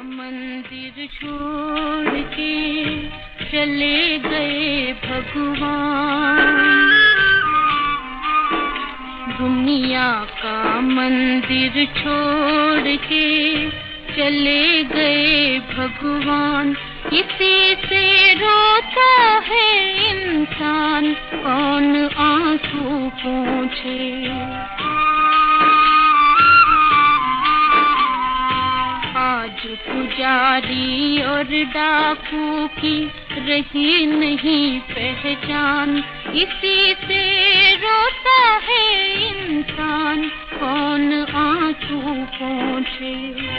मंदिर छोड़ के चले गए भगवान। दुनिया का मंदिर छोड़ के चले गए भगवान। इसी से रोता है इंसान, कौन आंसू पोंछे। आज पुजारी और डाकू की रही नहीं पहचान। इसी से रोता है इंसान, कौन आंसू पोंछे।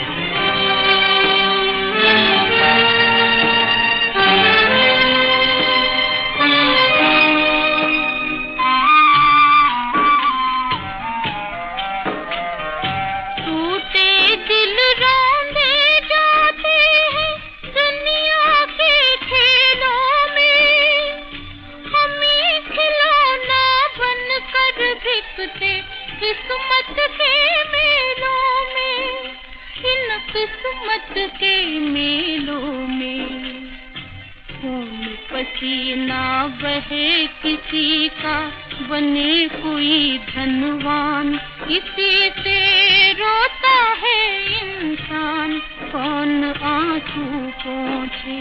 किस्मत के मेलों में, इन किस्मत के मेलों में खून पसीना बहे किसी का, बने कोई धनवान। इसी से रोता है इंसान, कौन आंसू पोंछे।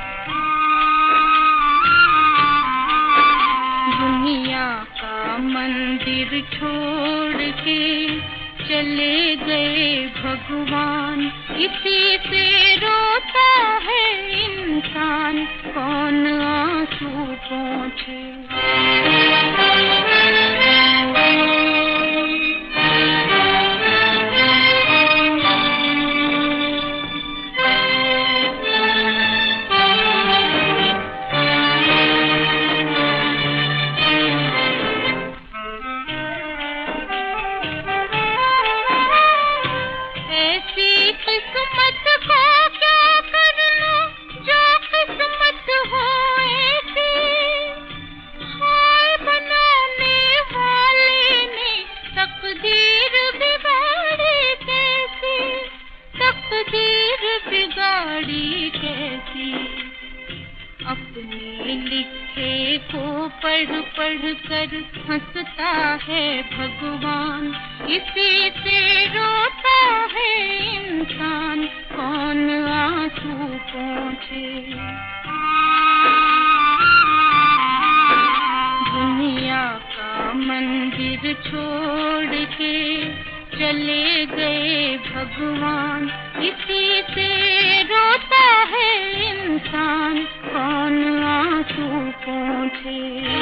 दुनिया का मंदिर छोड़ के चले गए भगवान। इसी से रोता है इंसान, कौन आंसू पोंछे। किस्मत को क्या करना, जो किस्मत हो ऐसी। हाय बनाने वाले ने तकदीर बिगाड़ी कैसी, तकदीर बिगाड़ी कैसी। अपने लिखे को पढ़ पढ़ कर हंसता है भगवान। इसी से रोता है इंसान, कौन आंसू पोंछे। दुनिया का मंदिर छोड़ के चले गए भगवान। इसी से रोता है इंसान, कौन आंसू पोंछे।